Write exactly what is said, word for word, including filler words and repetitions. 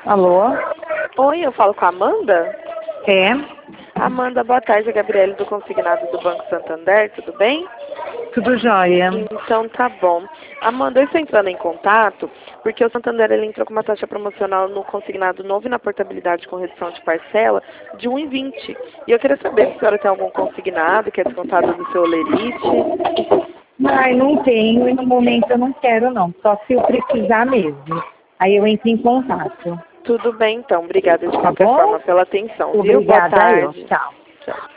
Alô? Oi, eu falo com a Amanda? É? Amanda, boa tarde, é a Gabriele do Consignado do Banco Santander, tudo bem? Tudo jóia. Então tá bom. Amanda, eu estou entrando em contato porque o Santander ele entrou com uma taxa promocional no consignado novo e na portabilidade com redução de parcela de um vírgula vinte. E eu queria saber se a senhora tem algum consignado que é descontado do seu Olerite. Ai, não tenho e no momento eu não quero não, só se eu precisar mesmo. Aí eu entro em contato. Tudo bem então, obrigada de Tá qualquer bom? forma pela atenção, viu? Boa Obrigada eu. tarde. Tchau. Tchau.